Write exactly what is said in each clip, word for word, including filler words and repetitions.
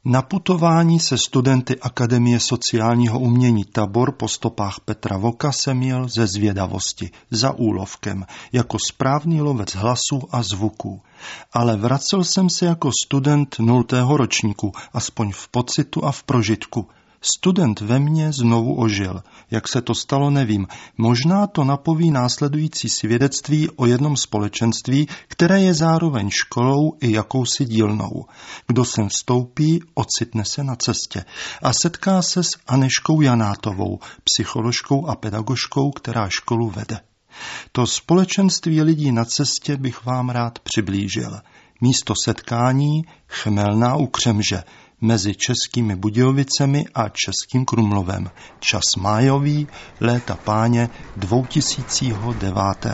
Na putování se studenty Akademie sociálního umění Tabor po stopách Petra Voka jsem jel ze zvědavosti, za úlovkem, jako správný lovec hlasů a zvuků. Ale vracel jsem se jako student nultého ročníku, aspoň v pocitu a v prožitku. Student ve mně znovu ožil. Jak se to stalo, nevím. Možná to napoví následující svědectví o jednom společenství, které je zároveň školou i jakousi dílnou. Kdo sem vstoupí, ocitne se na cestě a setká se s Anežkou Janátovou, psycholožkou a pedagožkou, která školu vede. To společenství lidí na cestě bych vám rád přiblížil. Místo setkání Chmelná u Křemže, mezi Českými Budějovicemi a Českým Krumlovem. Čas májový, léta páně dva tisíce devět.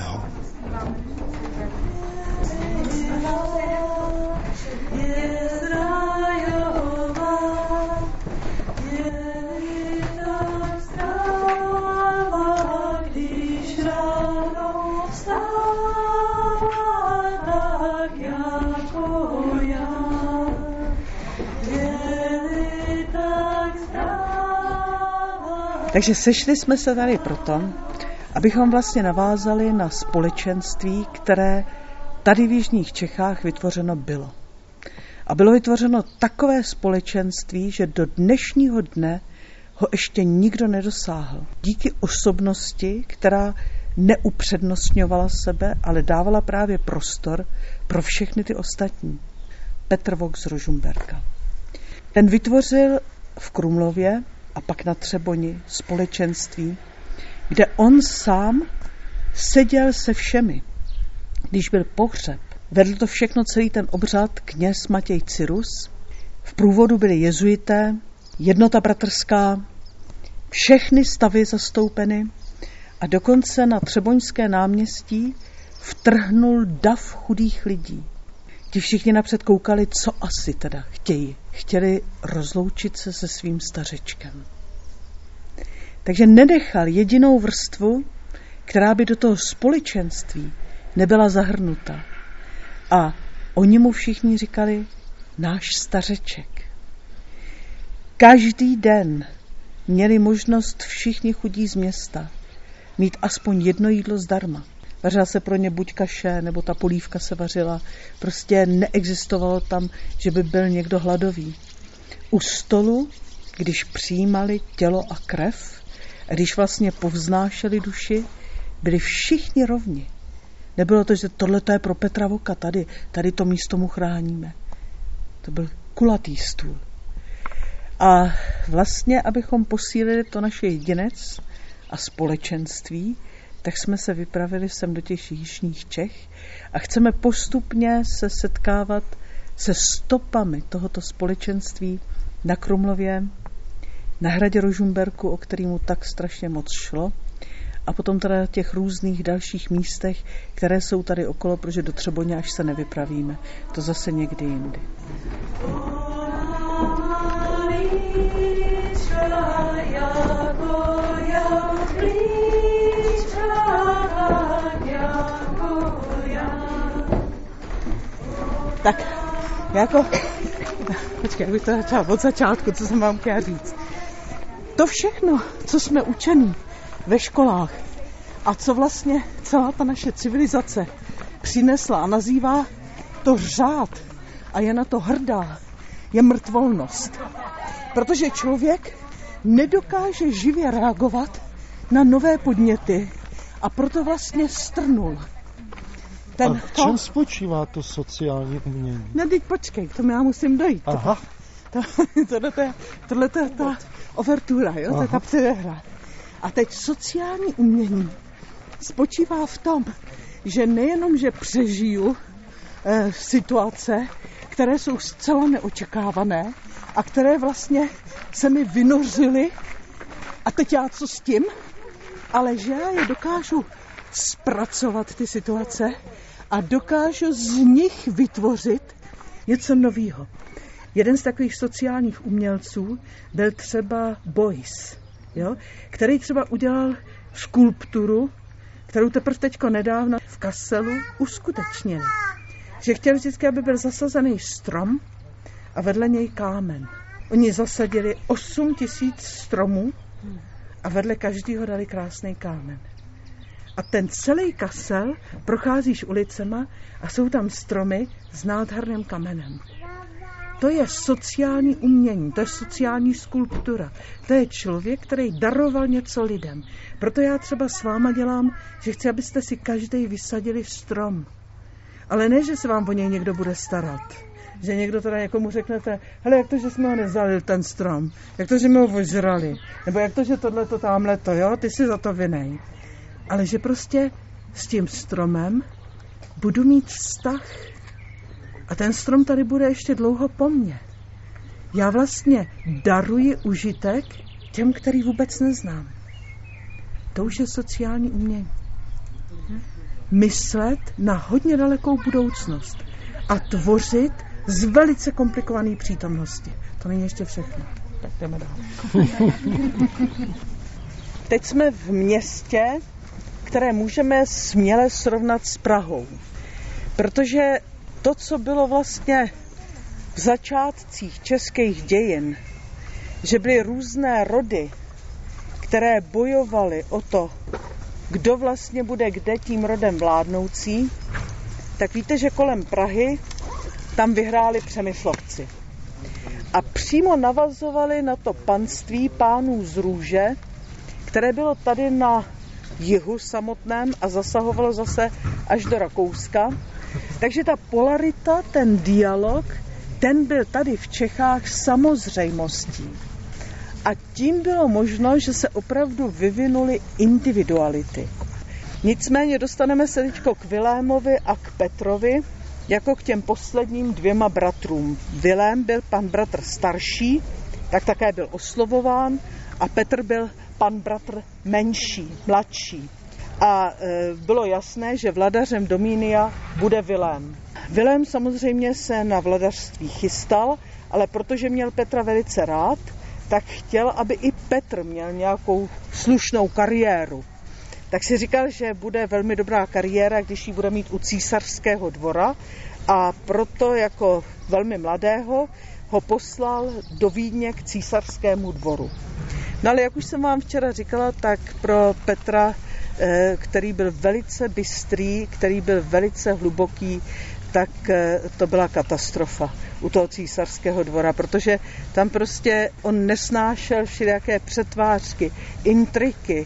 Takže sešli jsme se tady proto, abychom vlastně navázali na společenství, které tady v jižních Čechách vytvořeno bylo. A bylo vytvořeno takové společenství, že do dnešního dne ho ještě nikdo nedosáhl. Díky osobnosti, která neupřednostňovala sebe, ale dávala právě prostor pro všechny ty ostatní. Petr Vok z Rožmberka. Ten vytvořil v Krumlově a pak na Třeboni společenství, kde on sám seděl se všemi. Když byl pohřeb, vedl to všechno, celý ten obřad, kněz Matěj Cyrus. V průvodu byli jezuité, jednota bratrská, všechny stavy zastoupeny a dokonce na Třeboňské náměstí vtrhnul dav chudých lidí. Ti všichni napřed koukali, co asi teda chtějí. Chtěli rozloučit se se svým stařečkem. Takže nenechal jedinou vrstvu, která by do toho společenství nebyla zahrnuta. A oni mu všichni říkali, náš stařeček. Každý den měli možnost všichni chudí z města mít aspoň jedno jídlo zdarma. Vařila se pro ně buď kaše, nebo ta polívka se vařila. Prostě neexistovalo tam, že by byl někdo hladový. U stolu, když přijímali tělo a krev, a když vlastně povznášeli duši, byli všichni rovni. Nebylo to, že tohle je pro Petra Voka, tady, tady to místo mu chráníme. To byl kulatý stůl. A vlastně, abychom posílili to naše jedinec a společenství, tak jsme se vypravili sem do těch jižních Čech a chceme postupně se setkávat se stopami tohoto společenství na Krumlově, na hradě Rožmberku, o kterému tak strašně moc šlo, a potom teda těch různých dalších místech, které jsou tady okolo, protože do Třeboně až se nevypravíme. To zase někdy jindy. Tak, jako, počkej, abych to začala od začátku, co jsem vám chtěla říct. To všechno, co jsme učení ve školách a co vlastně celá ta naše civilizace přinesla a nazývá to řád a je na to hrdá, je mrtvolnost. Protože člověk nedokáže živě reagovat na nové podněty a proto vlastně strnul. Ten, a v čem to... spočívá to sociální umění? No teď počkej, k tomu já musím dojít. Aha. To, tohle, to je, tohle to je ta overtura, jo? To je ta předehra. A teď sociální umění spočívá v tom, že nejenom, že přežiju eh, situace, které jsou zcela neočekávané a které vlastně se mi vynořily a teď já co s tím, ale že já je dokážu zpracovat ty situace a dokážu z nich vytvořit něco nového. Jeden z takových sociálních umělců byl třeba Beuys, jo? Který třeba udělal skulpturu, kterou teprve teďko nedávno v Kasselu uskutečnili. Že chtěl vždycky, aby byl zasazený strom a vedle něj kámen. Oni zasadili osm tisíc stromů a vedle každého dali krásný kámen. A ten celý Kassel procházíš ulicema a jsou tam stromy s nádherným kamenem. To je sociální umění, to je sociální skulptura. To je člověk, který daroval něco lidem. Proto já třeba s váma dělám, že chci, abyste si každý vysadili strom. Ale ne, že se vám o něj někdo bude starat. Že někdo teda někomu řeknete, hele, jak to, že jsme ho nezalil, ten strom? Jak to, že jsme ho ožrali? Nebo jak to, že tohleto, támhleto, jo? Ty si za to vinej. Ale že prostě s tím stromem budu mít vztah a ten strom tady bude ještě dlouho po mně. Já vlastně daruji užitek těm, který vůbec neznám. To už je sociální umění. Myslet na hodně dalekou budoucnost a tvořit z velice komplikované přítomnosti. To není ještě všechno. Tak jdeme dál. Teď jsme v městě, které můžeme směle srovnat s Prahou. Protože to, co bylo vlastně v začátcích českých dějin, že byly různé rody, které bojovaly o to, kdo vlastně bude kde tím rodem vládnoucí, tak víte, že kolem Prahy tam vyhráli Přemyslovci. A přímo navazovali na to panství pánů z Růže, které bylo tady na jihu samotném a zasahovalo zase až do Rakouska. Takže ta polarita, ten dialog, ten byl tady v Čechách samozřejmostí. A tím bylo možno, že se opravdu vyvinuly individuality. Nicméně dostaneme se teďko k Vilémovi a k Petrovi, jako k těm posledním dvěma bratrům. Vilém byl pan bratr starší, tak také byl oslovován, a Petr byl pan bratr menší, mladší. A e, bylo jasné, že vladařem Domínia bude Vilém. Vilém samozřejmě se na vladařství chystal, ale protože měl Petra velice rád, tak chtěl, aby i Petr měl nějakou slušnou kariéru. Tak si říkal, že bude velmi dobrá kariéra, když ji bude mít u císařského dvora, a proto jako velmi mladého ho poslal do Vídně k císařskému dvoru. No ale jak už jsem vám včera říkala, tak pro Petra, který byl velice bystrý, který byl velice hluboký, tak to byla katastrofa u toho císařského dvora, protože tam prostě on nesnášel všelijaké přetvářky, intriky,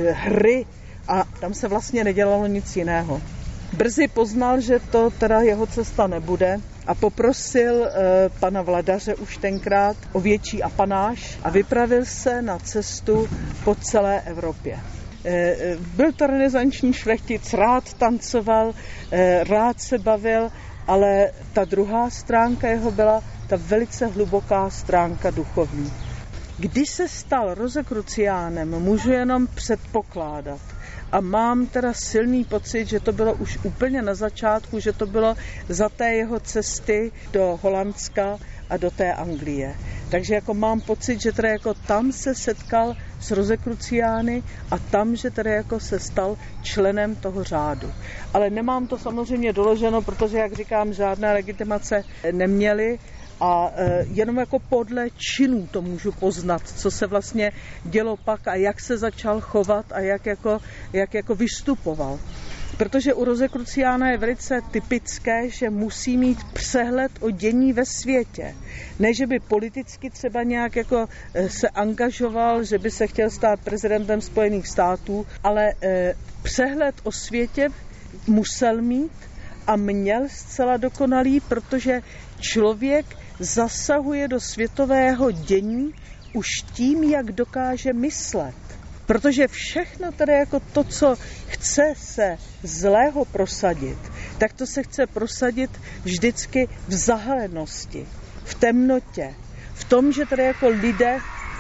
hry a tam se vlastně nedělalo nic jiného. Brzy poznal, že to teda jeho cesta nebude a poprosil e, pana vladaře už tenkrát o větší apanáž a vypravil se na cestu po celé Evropě. E, byl to renesanční šlechtic, rád tancoval, e, rád se bavil, ale ta druhá stránka jeho byla ta velice hluboká stránka duchovní. Když se stal Rosicruciánem, můžu jenom předpokládat. A mám teda silný pocit, že to bylo už úplně na začátku, že to bylo za té jeho cesty do Holandska a do té Anglie. Takže jako mám pocit, že teda jako tam se setkal s Rosicruciány a tam, že teda jako se stal členem toho řádu. Ale nemám to samozřejmě doloženo, protože, jak říkám, žádné legitimace neměli. A e, jenom jako podle činů to můžu poznat, co se vlastně dělo pak a jak se začal chovat a jak jako, jak jako vystupoval. Protože u Rosicruciána je velice typické, že musí mít přehled o dění ve světě. Ne, že by politicky třeba nějak jako se angažoval, že by se chtěl stát prezidentem Spojených států, ale e, přehled o světě musel mít a měl zcela dokonalý, protože člověk zasahuje do světového dění už tím, jak dokáže myslet. Protože všechno tedy jako to, co chce se zlého prosadit, tak to se chce prosadit vždycky v zahalenosti, v temnotě, v tom, že tedy jako lidé...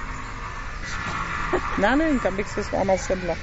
Já nevím, kam bych se s váma sedla.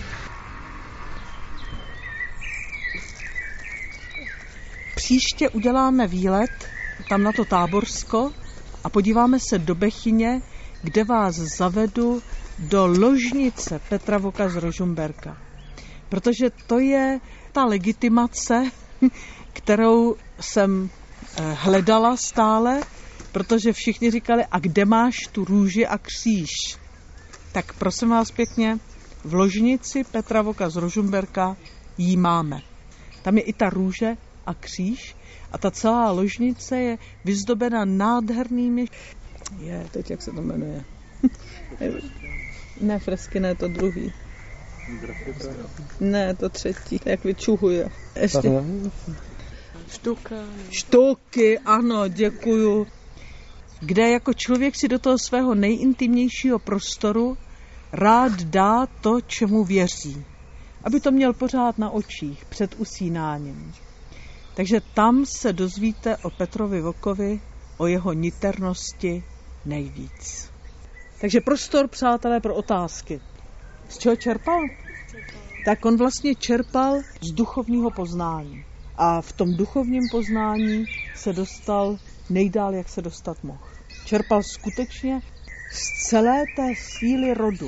Příště uděláme výlet tam na to Táborsko a podíváme se do Bechyně, kde vás zavedu do ložnice Petra Voka z Rožmberka. Protože to je ta legitimace, kterou jsem hledala stále, protože všichni říkali, a kde máš tu růži a kříž? Tak prosím vás pěkně, v ložnici Petra Voka z Rožmberka jí máme. Tam je i ta růže a kříž a ta celá ložnice je vyzdobena nádhernými... Je, teď jak se to jmenuje? Ne, fresky, ne, to druhý. Ne, to třetí, jak vyčuhuje. Ještě. Štuka. Štuky, ano, děkuju. Kde jako člověk si do toho svého nejintimnějšího prostoru rád dá to, čemu věří. Aby to měl pořád na očích, před usínáním. Takže tam se dozvíte o Petrovi Vokovi, o jeho niternosti nejvíc. Takže prostor, přátelé, pro otázky. Z čeho čerpal? Tak on vlastně čerpal z duchovního poznání. A v tom duchovním poznání se dostal nejdál, jak se dostat mohl. Čerpal skutečně z celé té síly rodu.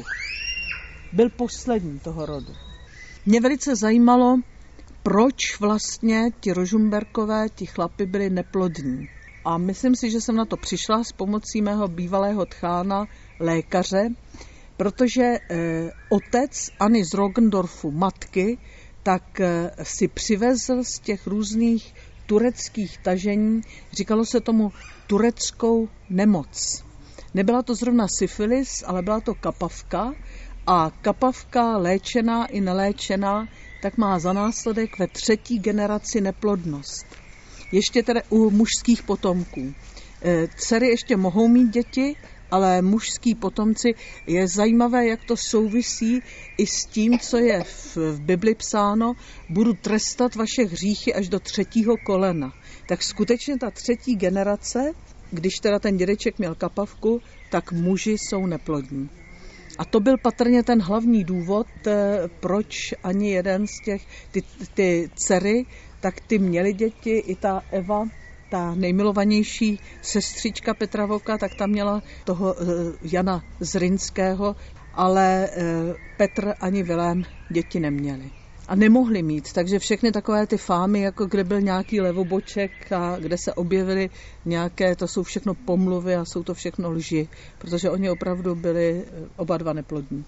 Byl poslední toho rodu. Mě velice zajímalo, proč vlastně ti Rožmberkové, ti chlapi byli neplodní. A myslím si, že jsem na to přišla s pomocí mého bývalého tchána, lékaře, protože eh, otec Anny z Rogendorfu, matky, tak eh, si přivezl z těch různých tureckých tažení, říkalo se tomu tureckou nemoc. Nebyla to zrovna syfilis, ale byla to kapavka a kapavka léčená i neléčená, tak má za následek ve třetí generaci neplodnost. Ještě tedy u mužských potomků. E, dcery ještě mohou mít děti, ale mužský potomci, je zajímavé, jak to souvisí i s tím, co je v, v Bibli psáno, budu trestat vaše hříchy až do třetího kolena. Tak skutečně ta třetí generace, když teda ten dědeček měl kapavku, tak muži jsou neplodní. A to byl patrně ten hlavní důvod, proč ani jeden z těch, ty, ty dcery, tak ty měly děti, i ta Eva, ta nejmilovanější sestřička Petra Voka, tak ta měla toho Jana Zrinského, ale Petr ani Vilém děti neměli. A nemohli mít, takže všechny takové ty fámy, jako kde byl nějaký levoboček a kde se objevily nějaké, to jsou všechno pomluvy a jsou to všechno lži, protože oni opravdu byli oba dva neplodní.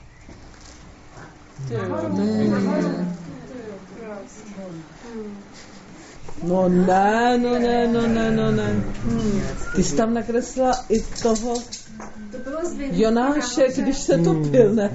No ne, no ne, no ne, no ne. Hmm. Ty jsi tam nakreslila i toho Jonáše, když se topil, ne?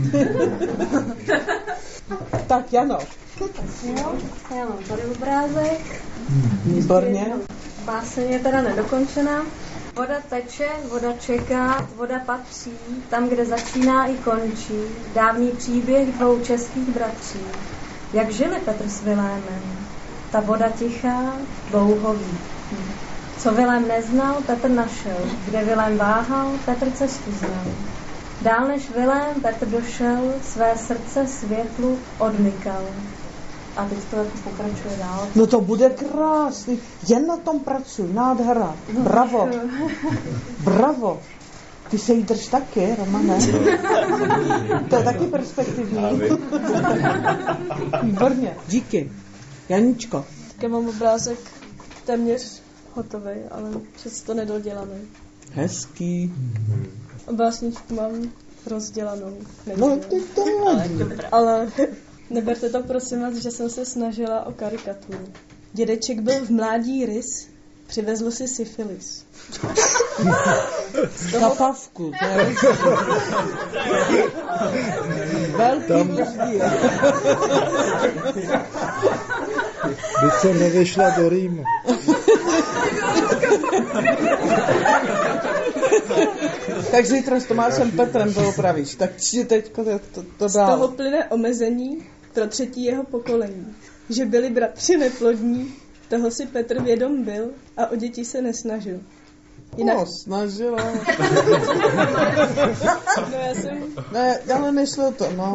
Tak, Jano. Jo, já mám tady obrázek. Výborně. Báseň je teda nedokončená. Voda teče, voda čeká, voda patří, tam, kde začíná i končí. Dávný příběh dvou českých bratří. Jak žili Petr s Vilémem? Ta voda tichá, dlouho ví. Co Vilém neznal, Petr našel. Kde Vilém váhal, Petr cestu znal. Dál než Vilém, Petr došel, své srdce světlu odmykal. A teď to jako pokračuje dál. No to bude krásný. Jen na tom pracuj, nádhera. Bravo. Bravo. Ty se jí drž taky, Romane. To je taky perspektivní. Výborně. Díky. Janičko. Tak já mám obrázek téměř hotový, ale přesto nedodělaný. Hezký. A básničku mám rozdělanou. No ty to ale, ale neberte to prosím vás, že jsem se snažila o karikaturu. Dědeček byl v mládí rys, přivezl si syfilis. Kapavku, to je velký rozdíl. Byť jsem nevyšla do Rýmu. Tak zítra s Tomášem Petrem to opravíš. Tak si teďko to, to, to Z dál. toho plyne omezení pro třetí jeho pokolení. Že byli bratři neplodní, toho si Petr vědom byl a o děti se nesnažil. Jinak... No, snažila. No já jsem... Ne, ale nešlo to, no.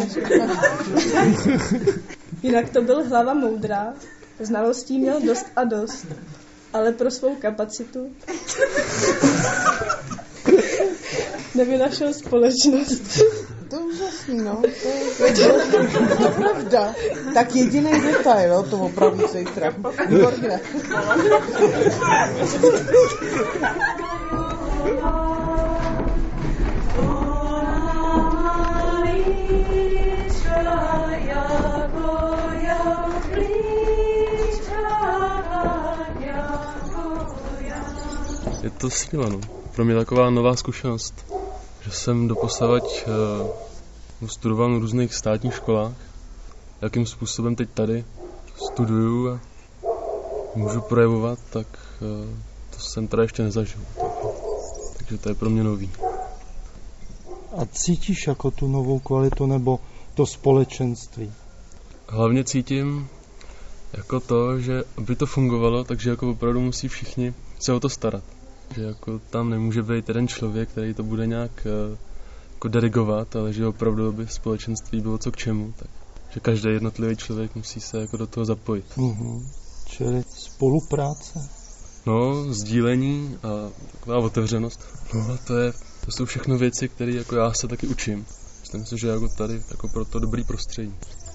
Jinak to byl hlava moudrá, znalostí měl dost a dost, ale pro svou kapacitu nevynašel společnost. To je úžasný, no. To je, to je, to je pravda. Tak jediný detail, no, to opravdu se jich traf. Výborně. Je to síla, no. Pro mě taková nová zkušenost, že jsem doposavať uh, studoval na různých státních školách. Jakým způsobem teď tady studuju a můžu projevovat, tak uh, to jsem tady ještě nezažil. Takže to je pro mě nový. A cítíš jako tu novou kvalitu nebo to společenství? Hlavně cítím jako to, že aby to fungovalo, takže jako opravdu musí všichni se o to starat. Že jako tam nemůže být jeden člověk, který to bude nějak uh, jako dirigovat, ale že opravdu by společenství bylo co k čemu. Tak, že každý jednotlivý člověk musí se jako do toho zapojit. Mm-hmm. Čili spolupráce? No, sdílení a taková otevřenost. No a to, je, to jsou všechno věci, které jako já se taky učím. Myslím si, že jako tady jako pro to dobrý prostředí.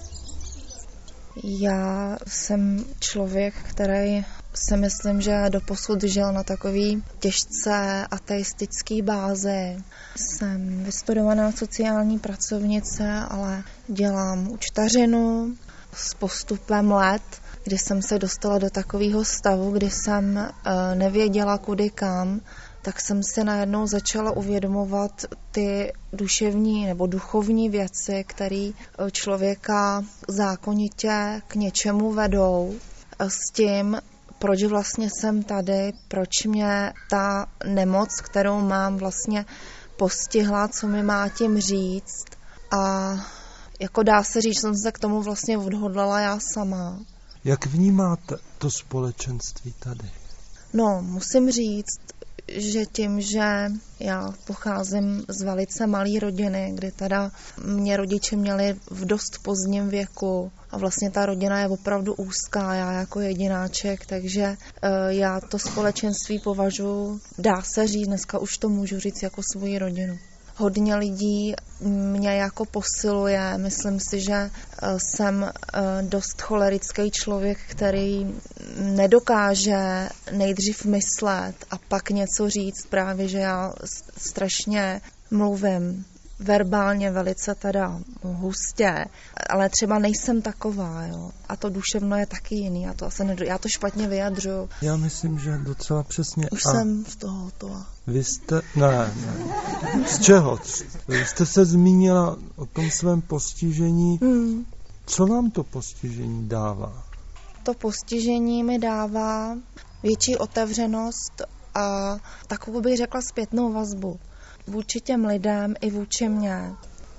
Já jsem člověk, který si myslím, že doposud žil na takový těžce ateistický bázi. Jsem vystudovaná sociální pracovnice, ale dělám učtařinu s postupem let, kdy jsem se dostala do takového stavu, kdy jsem nevěděla kudy kam, tak jsem se najednou začala uvědomovat ty duševní nebo duchovní věci, které člověka zákonitě k něčemu vedou. S tím, proč vlastně jsem tady, proč mě ta nemoc, kterou mám, vlastně postihla, co mi má tím říct. A jako dá se říct, jsem se k tomu vlastně odhodlala já sama. Jak vnímáte to společenství tady? No, musím říct, že tím, že já pocházím z velice malé rodiny, kdy teda mě rodiče měli v dost pozdním věku a vlastně ta rodina je opravdu úzká, já jako jedináček, takže já to společenství považuji, dá se říct, dneska už to můžu říct jako svoji rodinu. Hodně lidí mě jako posiluje, myslím si, že jsem dost cholerický člověk, který nedokáže nejdřív myslet a pak něco říct, právě že já strašně mluvím verbálně velice teda hustě, ale třeba nejsem taková, jo. A to duševno je taky jiný, já to asi nedo, já to špatně vyjadřuju. Já myslím, že docela přesně. Už a jsem z toho to. Vy jste, ne, ne. Z čeho? Vy jste se zmínila o tom svém postižení. Hmm. Co vám to postižení dává? To postižení mi dává větší otevřenost a takovou bych řekla zpětnou vazbu. Vůči těm lidem i vůči mně.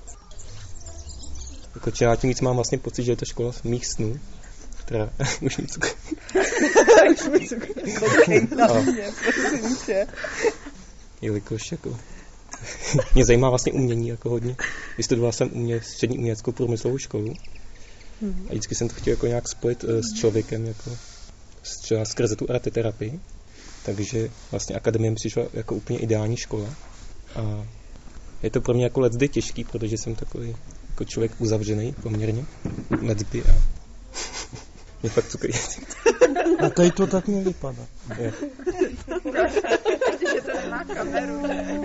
Jako čím já tím víc mám vlastně pocit, že je to škola mých snů, která už mi cukr. Už mi cukr. Koukej na mě, prosím tě. Jelikož jako mě zajímá vlastně umění jako hodně. Vystudoval jsem umě, střední uměleckou průmyslovou školu a vždycky jsem to chtěl jako nějak spojit uh, s člověkem, jako třeba skrze tu arteterapii. Takže vlastně akademie mi přišla jako úplně ideální škola. A je to pro mě jako leckdy těžký, protože jsem takový jako člověk uzavřený poměrně. Leckdy a mě fakt cukr. A tady to tak nevypadá. Je. Protože to nemá kameru.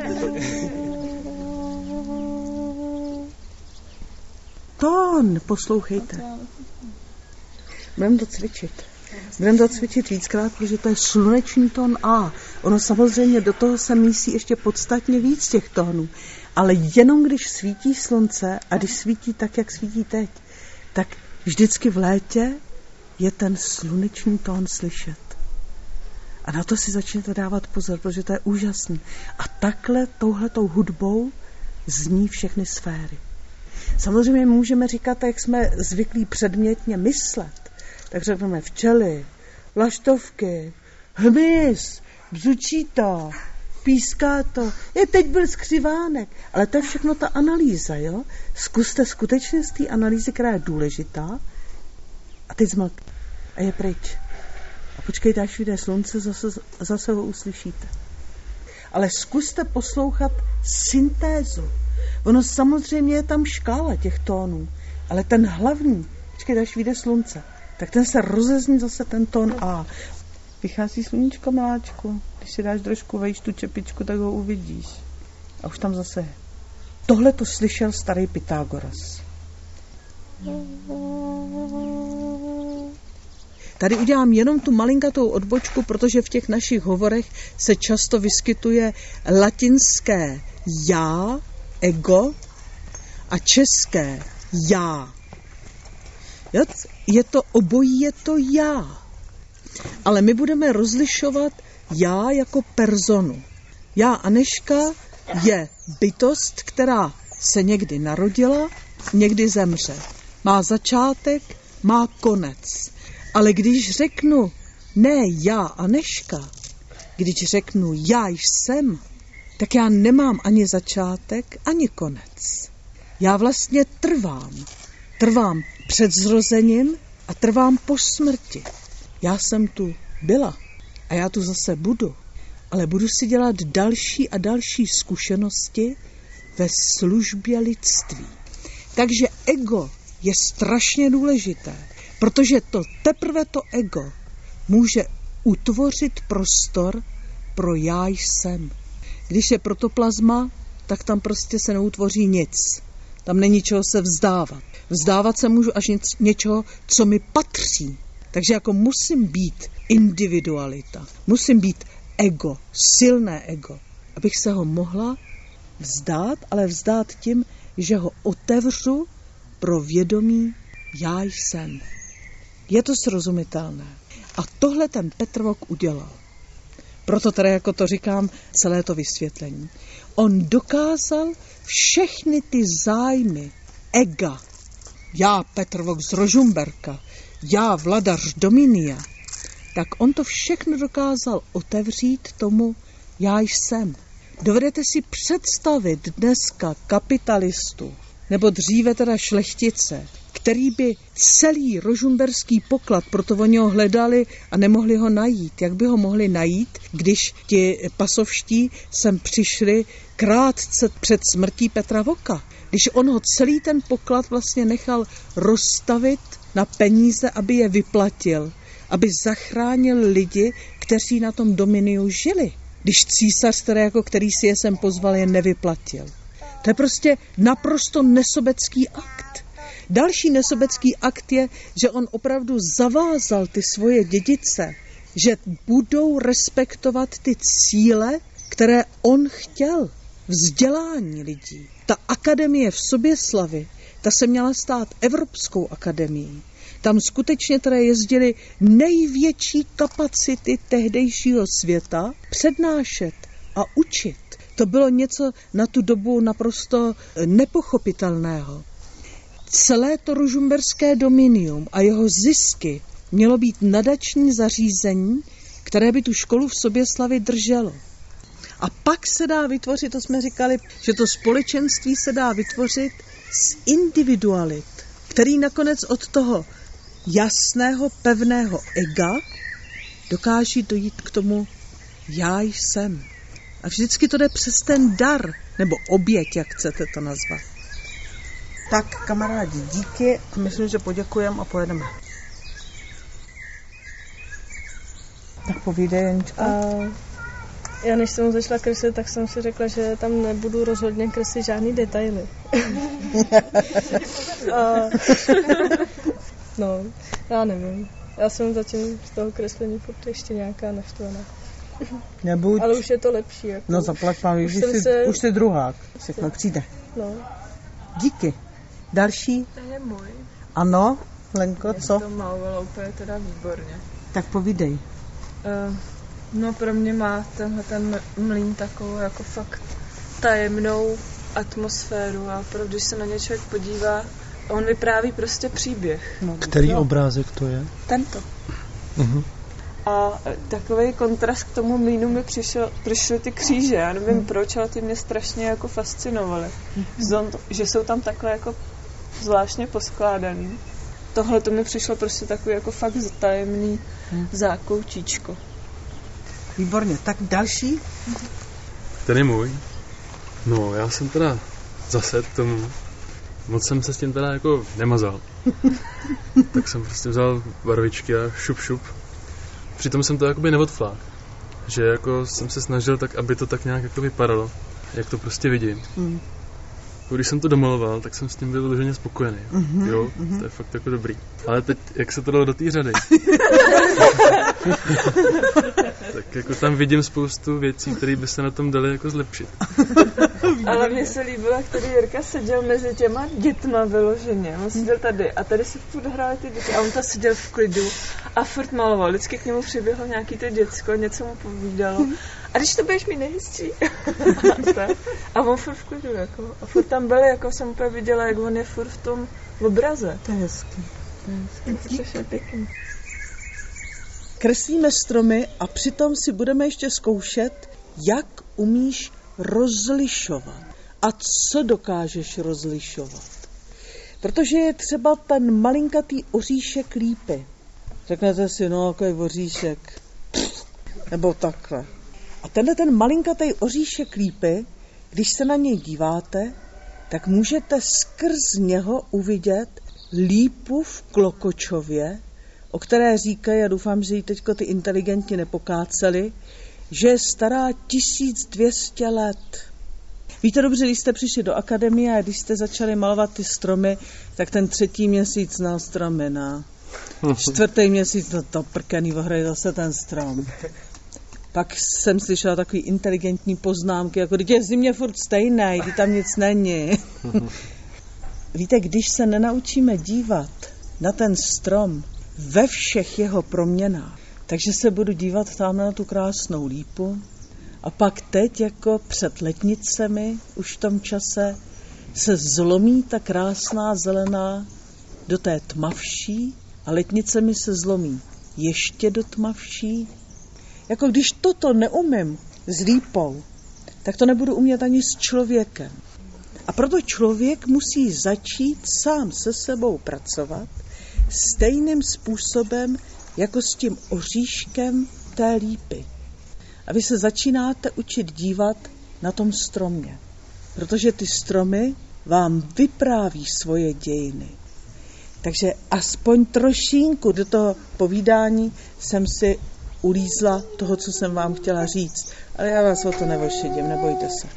Tón, poslouchejte. Budeme to cvičit. Budeme to cvičit víckrát, protože to je slunečný tón A. Ono samozřejmě do toho se mísí ještě podstatně víc těch tónů. Ale jenom když svítí slunce a když svítí tak, jak svítí teď, tak vždycky v létě je ten slunečný tón slyšet. A na to si začněte dávat pozor, protože to je úžasný. A takhle touhletou hudbou zní všechny sféry. Samozřejmě můžeme říkat, jak jsme zvyklí předmětně myslet, tak řekneme včely, vlaštovky, hmyz, bzučí to, píská to. Je, teď byl skřivánek. Ale to je všechno ta analýza, jo? Zkuste skutečně z té analýzy, která je důležitá, a teď zmlk. A je pryč. A počkejte, až vyjde slunce, zase, zase ho uslyšíte. Ale zkuste poslouchat syntézu. Ono samozřejmě je tam škála těch tónů, ale ten hlavní, počkej, až vyjde slunce, tak ten se rozezní zase ten tón A. Vychází sluníčko, miláčku. Když si dáš trošku vejš tu čepičku, tak ho uvidíš. A už tam zase je. Tohle to slyšel starý Pythagoras. Tady udělám jenom tu malinkatou odbočku, protože v těch našich hovorech se často vyskytuje latinské já, ego, a české já. Je to obojí, je to já. Ale my budeme rozlišovat já jako personu. Já Anežka je bytost, která se někdy narodila, někdy zemře. Má začátek, má konec. Ale když řeknu ne já Anežka, když řeknu já jsem, tak já nemám ani začátek, ani konec. Já vlastně trvám. Trvám před zrozením a trvám po smrti. Já jsem tu byla a já tu zase budu, ale budu si dělat další a další zkušenosti ve službě lidství. Takže ego je strašně důležité, protože to teprve to ego může utvořit prostor pro já jsem. Když je protoplazma, tak tam prostě se neutvoří nic. Tam není čeho se vzdávat. Vzdávat se můžu až něčeho, co mi patří. Takže jako musím být individualita, musím být ego, silné ego, abych se ho mohla vzdát, ale vzdát tím, že ho otevřu pro vědomí já jsem. Je to srozumitelné. A tohle ten Petr Vok udělal. Proto tedy, jako to říkám, celé to vysvětlení. On dokázal všechny ty zájmy ega, já Petr Vok z Rožumberka, já vladař Dominia, tak on to všechno dokázal otevřít tomu já jsem. Dovedete si představit dneska kapitalistu, nebo dříve teda šlechtice, který by celý rožumberský poklad, proto oni ho hledali a nemohli ho najít. Jak by ho mohli najít, když ti pasovští sem přišli krátce před smrtí Petra Voka? Když on ho celý ten poklad vlastně nechal rozstavit na peníze, aby je vyplatil, aby zachránil lidi, kteří na tom dominiu žili. Když císař, který, jako který si je sem pozval, je nevyplatil. To je prostě naprosto nesobecký akt. Další nesobecký akt je, že on opravdu zavázal ty svoje dědice, že budou respektovat ty cíle, které on chtěl. Vzdělání lidí. Ta akademie v Soběslavi, ta se měla stát Evropskou akademií. Tam skutečně teda jezdili největší kapacity tehdejšího světa přednášet a učit. To bylo něco na tu dobu naprosto nepochopitelného. Celé to rožumberské dominium a jeho zisky mělo být nadační zařízení, které by tu školu v Soběslavi drželo. A pak se dá vytvořit, to jsme říkali, že to společenství se dá vytvořit z individualit, který nakonec od toho jasného, pevného ega dokáží dojít k tomu já jsem. A vždycky to jde přes ten dar, nebo oběť, jak chcete to nazvat. Tak, kamarádi, díky a myslím, že poděkujeme a pojedeme. Tak povídej, Janičko. A já než jsem začala kreslit, tak jsem si řekla, že tam nebudu rozhodně kreslit žádný detaily. a, no, já nevím. Já jsem zatím z toho kreslení furt ještě nějaká naštvaná. Nebuď. Ale už je to lepší. Jako. No zaplať pán, už, už, se... už jsi druhák. Všechno přijde. No. Díky. Další? To je můj. Ano, Lenko, mě co? to malovalo úplně teda výborně. Tak povídej. Uh, no pro mě má tenhle ten mlýn takovou jako fakt tajemnou atmosféru a opravdu, když se na ně člověk podívá, on vypráví prostě příběh. No, který no. obrázek to je? Tento. Uh-huh. A takový kontrast k tomu mlýnu mi přišel, přišly ty kříže. Já nevím hmm. proč, ale ty mě strašně jako fascinovaly. Hmm. Že jsou tam takhle jako zvláštně poskládaný. Tohle to mi přišlo prostě takový jako fakt tajemný hmm. zákoutíčko. Výborně. Tak další? Ten je můj. No, já jsem teda zase k tomu. Moc jsem se s tím teda jako nemazal. Tak jsem prostě vzal barvičky a šup šup. Přitom jsem to jakoby neodflák. Že jako jsem se snažil tak, aby to tak nějak jako vypadalo, jak to prostě vidím. Mm. Když jsem to domaloval, tak jsem s tím byl vyloženě spokojený. Mm-hmm, jo, mm-hmm. To je fakt jako dobrý. Ale teď, jak se to dalo do té řady? Tak jako tam vidím spoustu věcí, které by se na tom daly jako zlepšit. Ale mně se líbilo, jak tady Jirka seděl mezi těma dětma vyloženě. On seděl tady a tady se furt hrály ty děti a on tam seděl v klidu a furt maloval. Vždycky k němu přiběhlo nějaký to děcko, něco mu povídalo. A když to budeš mít nejhezčí. A on furt v klidu, jako. A furt tam byl, jako jsem úplně viděla, jak on je furt v tom obraze. To je hezký. To je hezký, strašně pěkný. Kreslíme stromy a přitom si budeme ještě zkoušet, jak umíš rozlišovat a co dokážeš rozlišovat. Protože je třeba ten malinkatý oříšek lípy. Řeknete si, no, jako je oříšek. Nebo takhle. A tenhle ten malinkatý oříšek lípy, když se na něj díváte, tak můžete skrz něho uvidět lípu v Klokočově, o které říkají, a doufám, že ji teďko ty inteligentně nepokáceli, že je stará tisíc dvě stě let. Víte dobře, když jste přišli do akademie a když jste začali malovat ty stromy, tak ten třetí měsíc na stromy, na čtvrtý měsíc, no to prkený ohraje zase ten strom. Pak jsem slyšela takový inteligentní poznámky, jako když je zimě furt stejný, kdy tam nic není. Víte, když se nenaučíme dívat na ten strom ve všech jeho proměnách, takže se budu dívat tam na tu krásnou lípu a pak teď jako před letnicemi už v tom čase se zlomí ta krásná zelená do té tmavší a letnicemi se zlomí ještě do tmavší. Jako když toto neumím s lípou, tak to nebudu umět ani s člověkem. A proto člověk musí začít sám se sebou pracovat stejným způsobem, jako s tím oříškem té lípy. A vy se začínáte učit dívat na tom stromě, protože ty stromy vám vypráví svoje dějiny. Takže aspoň trošinku do toho povídání jsem si ulízla toho, co jsem vám chtěla říct. Ale já vás o to nevošedím, nebojte se.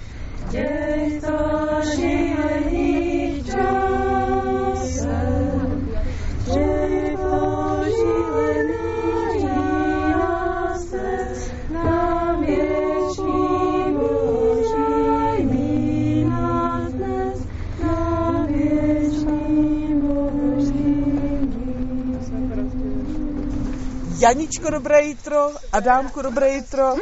Janičko, dobré jitro, Adámku, dobré jitro.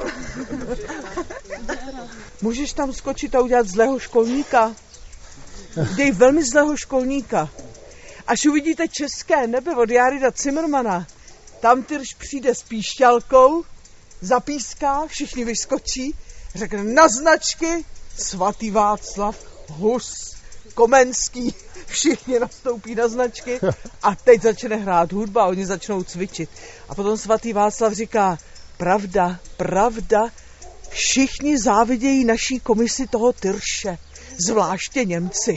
Můžeš tam skočit a udělat zlého školníka? Uděj velmi zlého školníka. Až uvidíte české nebe od Járida Cimrmana, tam Tyrš přijde s píšťalkou, zapíská, všichni vyskočí, řekne na značky, svatý Václav, Hus, Komenský, všichni nastoupí na značky a teď začne hrát hudba a oni začnou cvičit. A potom svatý Václav říká, pravda, pravda, všichni závidějí naší komisi toho Tyrše, zvláště Němci.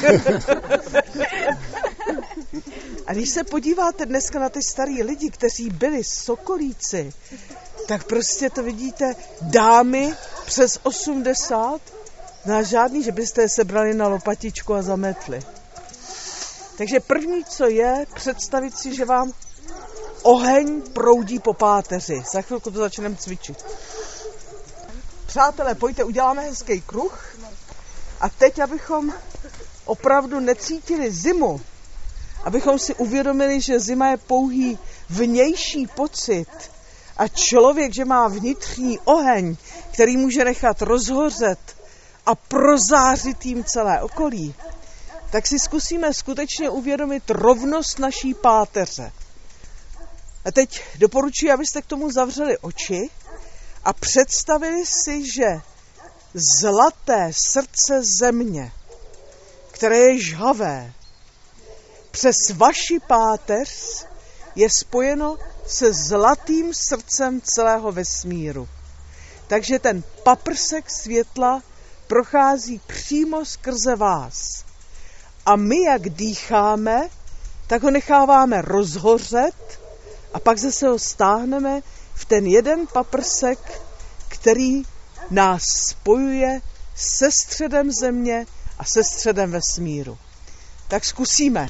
A když se podíváte dneska na ty starý lidi, kteří byli sokolíci, tak prostě to vidíte, dámy přes osmdesát, no žádný, že byste je sebrali na lopatičku a zametli. Takže první, co je, představit si, že vám oheň proudí po páteři. Za chvilku to začneme cvičit. Přátelé, pojďte, uděláme hezký kruh. A teď, abychom opravdu necítili zimu, abychom si uvědomili, že zima je pouhý vnější pocit a člověk, že má vnitřní oheň, který může nechat rozhořet a prozářit jim celé okolí, tak si zkusíme skutečně uvědomit rovnost naší páteře. A teď doporučuji, abyste k tomu zavřeli oči a představili si, že zlaté srdce země, které je žhavé, přes vaši páteř je spojeno se zlatým srdcem celého vesmíru. Takže ten paprsek světla prochází přímo skrze vás. A my, jak dýcháme, tak ho necháváme rozhořet a pak zase ho stáhneme v ten jeden paprsek, který nás spojuje se středem země a se středem vesmíru. Tak zkusíme.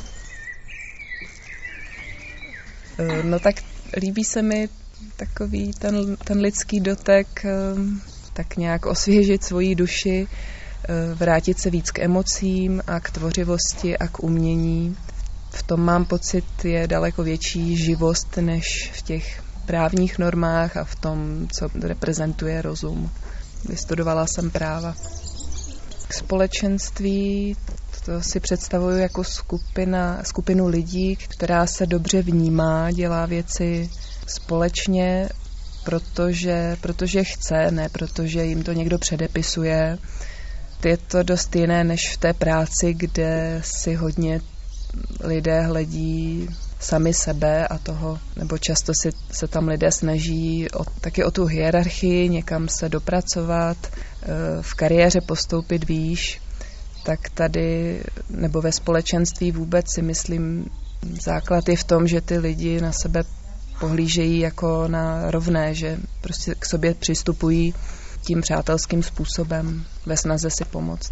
No tak líbí se mi takový ten, ten lidský dotek, tak nějak osvěžit svoji duši, vrátit se víc k emocím a k tvořivosti a k umění. V tom mám pocit, je daleko větší živost než v těch právních normách a v tom, co reprezentuje rozum. Vystudovala jsem práva. Společenství to si představuju jako skupina, skupinu lidí, která se dobře vnímá, dělá věci společně, protože, protože chce, ne protože jim to někdo předepisuje. Je to dost jiné než v té práci, kde si hodně lidé hledí sami sebe a toho, nebo často si, se tam lidé snaží o, taky o tu hierarchii, někam se dopracovat, v kariéře postoupit výš, tak tady, nebo ve společenství vůbec si myslím, základ je v tom, že ty lidi na sebe pohlížejí jako na rovné, že prostě k sobě přistupují tím přátelským způsobem ve snaze si pomoct.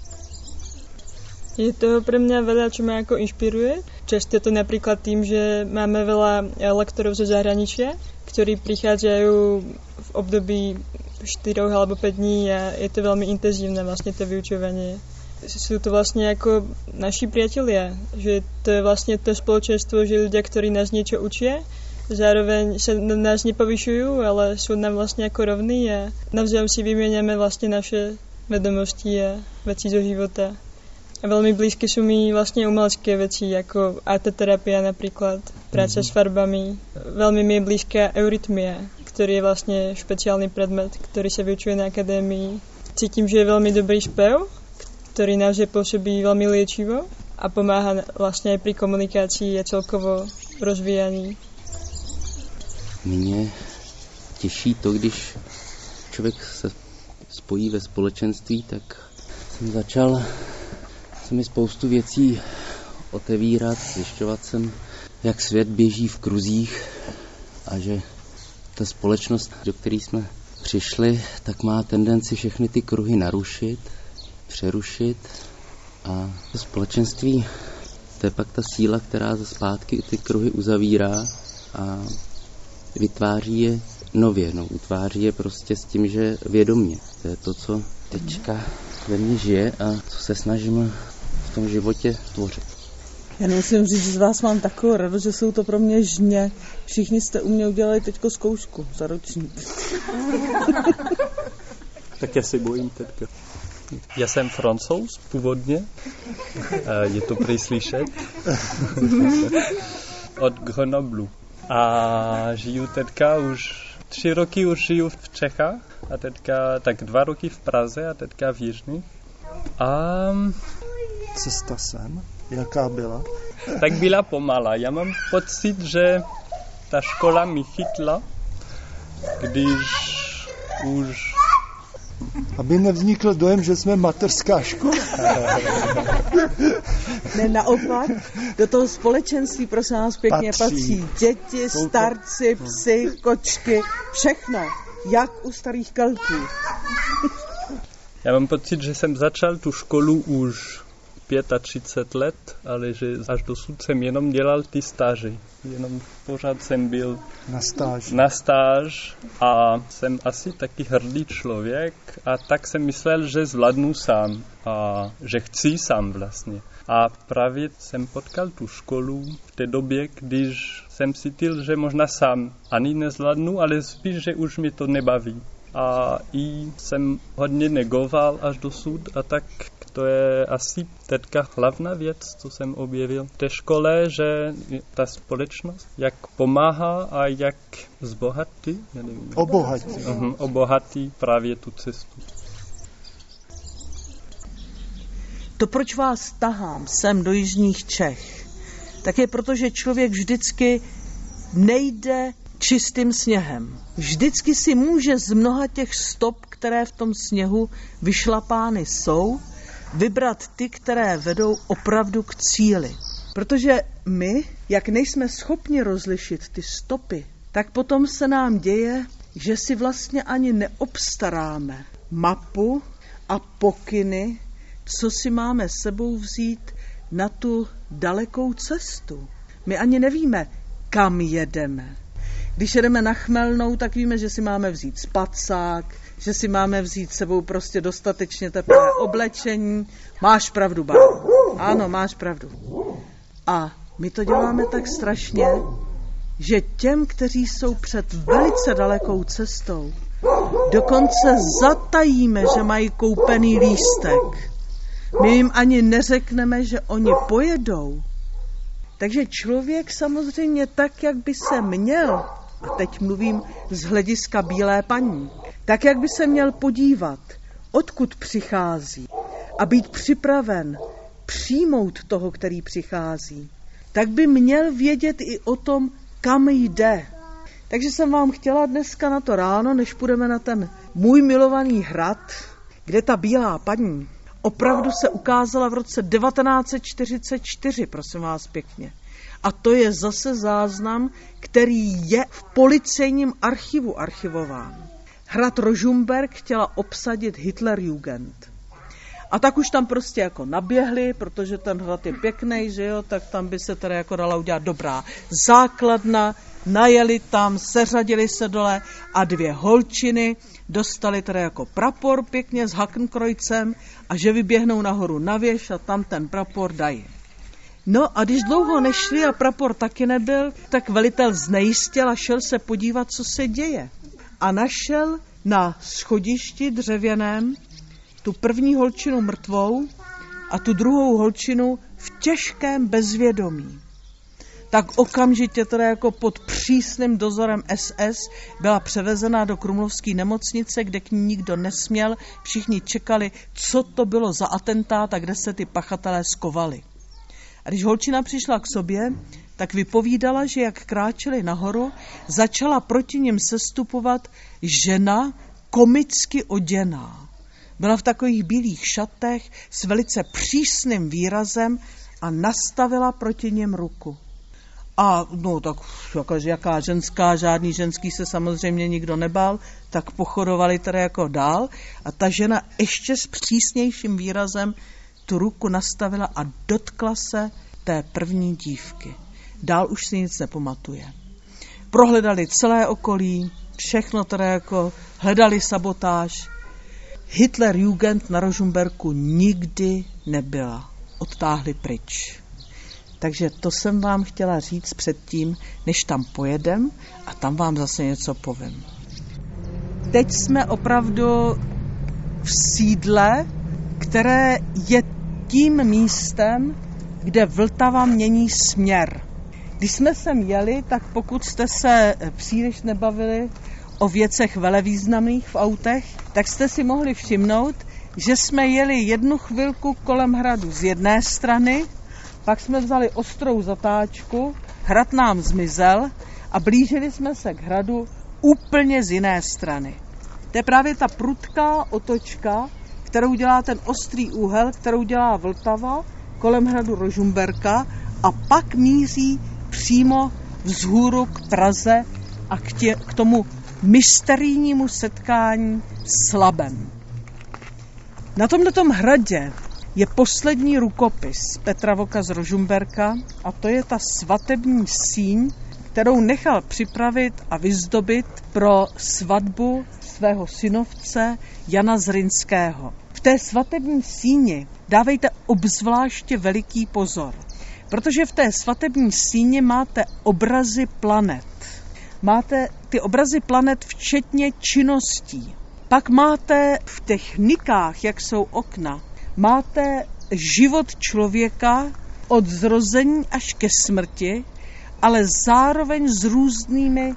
Je to pre mňa veľa, čo ma ako inšpiruje. Často je to napríklad tým, že máme veľa lektorov zo zahraničia, ktorí prichádzajú v období štyri alebo päť dní a je to veľmi intenzívne vlastne to vyučovanie. Sú to vlastne ako naši priatelia, že to je vlastne to spoločenstvo, že ľudia, ktorí nás niečo učia, zároveň sa na nás nepovyšujú, ale sú nám vlastne ako rovní a navzájom si vymieňame vlastne naše vedomosti a veci zo života. A veľmi blízke sú mi vlastne umelecké veci, ako arteterapia napríklad, práca mm-hmm. s farbami. Veľmi mi je blízka eurytmia, ktorý je vlastne špeciálny predmet, ktorý sa vyučuje na akadémii. Cítim, že je veľmi dobrý spev, ktorý naozaj pôsobí veľmi liečivo a pomáha vlastne aj pri komunikácii a celkovo rozvíjaní. Mě těší to, když člověk se spojí ve společenství, tak jsem začal se mi spoustu věcí otevírat, zjišťovat jsem, jak svět běží v kruzích a že ta společnost, do které jsme přišli, tak má tendenci všechny ty kruhy narušit, přerušit a to společenství, to je pak ta síla, která za zpátky ty kruhy uzavírá a vytváří je nově, no, utváří je prostě s tím, že vědomě. To je to, co teďka ve mně žije a co se snažím v tom životě tvořit. Já musím říct, že z vás mám takovou radost, že jsou to pro mě žně. Všichni jste u mě udělali teďko zkoušku za ročník. Tak já se bojím teďka. Já jsem Francouz původně, je to prý slyšet, od Grenoblu. A žiju teďka už, tři roky už žiju v Čechách a teďka tak dva roky v Praze a teďka v Jižních. A cesta sem, jaká byla? Tak byla pomalá. Já mám pocit, že ta škola mi chytla, když už... Aby nevznikl dojem, že jsme mateřská škola. Ne, naopak, do toho společenství, prosím nás pěkně, patří, patří děti, starci, psy, kočky, všechno, jak u starých Keltů. Já mám pocit, že jsem začal tu školu už třicet pět let, ale že až dosud jsem jenom dělal ty stáže. Jenom pořád jsem byl na stáž. na stáž a jsem asi taky hrdý člověk a tak jsem myslel, že zvládnu sám a že chci sám vlastně. A právě jsem potkal tu školu v té době, když jsem cítil, že možná sám ani nezvládnu, ale spíš, že už mi to nebaví. A i jsem hodně negoval až dosud a tak to je asi teďka hlavná věc, co jsem objevil v té škole, že ta společnost, jak pomáhá a jak zbohatí, já nevím, obohatí. Uh-huh, obohatí právě tu cestu. To, proč vás tahám sem do jižních Čech, tak je proto, že člověk vždycky nejde čistým sněhem. Vždycky si může z mnoha těch stop, které v tom sněhu vyšlapány jsou, vybrat ty, které vedou opravdu k cíli. Protože my, jak nejsme schopni rozlišit ty stopy, tak potom se nám děje, že si vlastně ani neobstaráme mapu a pokyny, co si máme sebou vzít na tu dalekou cestu. My ani nevíme, kam jedeme. Když jedeme na Chmelnou, tak víme, že si máme vzít spacák, že si máme vzít sebou prostě dostatečně teplé oblečení. Máš pravdu, Báro. Ano, máš pravdu. A my to děláme tak strašně, že těm, kteří jsou před velice dalekou cestou, dokonce zatajíme, že mají koupený lístek. My jim ani neřekneme, že oni pojedou. Takže člověk samozřejmě tak, jak by se měl, a teď mluvím z hlediska bílé paní, tak, jak by se měl podívat, odkud přichází a být připraven přijmout toho, který přichází, tak by měl vědět i o tom, kam jde. Takže jsem vám chtěla dneska na to ráno, než půjdeme na ten můj milovaný hrad, kde ta bílá paní opravdu se ukázala v roce devatenáct set čtyřicet čtyři, prosím vás pěkně. A to je zase záznam, který je v policejním archivu archivován. Hrad Rožumberk chtěla obsadit Hitlerjugend. A tak už tam prostě jako naběhli, protože ten hrad je pěkný, že jo, tak tam by se teda jako dala udělat dobrá základna, najeli tam, seřadili se dole a dvě holčiny dostali teda jako prapor pěkně s Hakenkreutzem a že vyběhnou nahoru na věž a tam ten prapor dají. No a když dlouho nešli a prapor taky nebyl, tak velitel znejistil a šel se podívat, co se děje. A našel na schodišti dřevěném tu první holčinu mrtvou a tu druhou holčinu v těžkém bezvědomí. Tak okamžitě teda jako pod přísným dozorem S S byla převezena do krumlovské nemocnice, kde k ní nikdo nesměl. Všichni čekali, co to bylo za atentát a kde se ty pachatelé skovali. A když holčina přišla k sobě, tak vypovídala, že jak kráčeli nahoru, začala proti nim sestupovat žena komicky oděná. Byla v takových bílých šatech s velice přísným výrazem a nastavila proti něm ruku. A no tak jaká ženská, žádný ženský se samozřejmě nikdo nebál, tak pochodovali teda jako dál a ta žena ještě s přísnějším výrazem tu ruku nastavila a dotkla se té první dívky. Dál už si nic nepamatuje. Prohledali celé okolí, všechno teda jako hledali sabotáž. Hitlerjugend na Rožumberku nikdy nebyla. Odtáhli pryč. Takže to jsem vám chtěla říct předtím, než tam pojedem a tam vám zase něco povím. Teď jsme opravdu v sídle, které je tím místem, kde Vltava mění směr. Když jsme sem jeli, tak pokud jste se příliš nebavili o věcech velevýznamných v autech, tak jste si mohli všimnout, že jsme jeli jednu chvilku kolem hradu z jedné strany, pak jsme vzali ostrou zatáčku, hrad nám zmizel a blížili jsme se k hradu úplně z jiné strany. To je právě ta prudká otočka, kterou dělá ten ostrý úhel, kterou dělá Vltava kolem hradu Rožumberka a pak míří přímo vzhůru k Praze a k, tě, k tomu mysterijnímu setkání s Labem. Na tomhletom hradě je poslední rukopis Petra Voka z Rožumberka a to je ta svatební síň, kterou nechal připravit a vyzdobit pro svatbu svého synovce Jana Zrinského. V té svatební síni dávejte obzvláště veliký pozor, protože v té svatební síni máte obrazy planet. Máte ty obrazy planet včetně činností. Pak máte v těch nikách, jak jsou okna, máte život člověka od zrození až ke smrti, ale zároveň s různými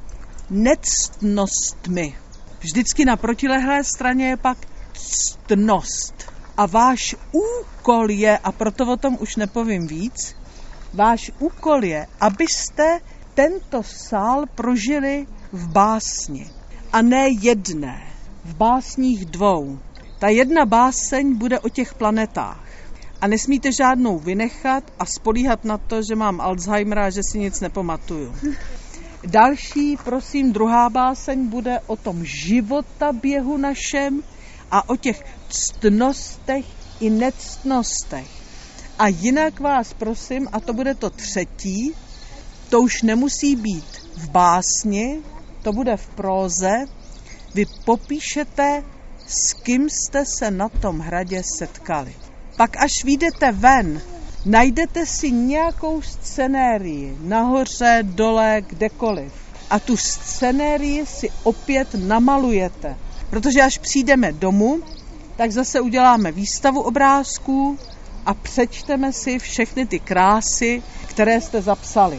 nectnostmi. Vždycky na protilehlé straně je pak ctnost. A váš úkol je, a proto o tom už nepovím víc, váš úkol je, abyste tento sál prožili v básni. A ne jedné, v básních dvou. Ta jedna báseň bude o těch planetách. A nesmíte žádnou vynechat a spolíhat na to, že mám Alzheimera a že si nic nepamatuju. Další, prosím, druhá báseň bude o tom životaběhu našem a o těch ctnostech i nectnostech. A jinak vás prosím, a to bude to třetí, to už nemusí být v básni, to bude v próze, vy popíšete, s kým jste se na tom hradě setkali. Pak až vyjdete ven, najdete si nějakou scenérii, nahoře, dole, kdekoliv. A tu scenérii si opět namalujete. Protože až přijdeme domů, tak zase uděláme výstavu obrázků a přečteme si všechny ty krásy, které jste zapsali.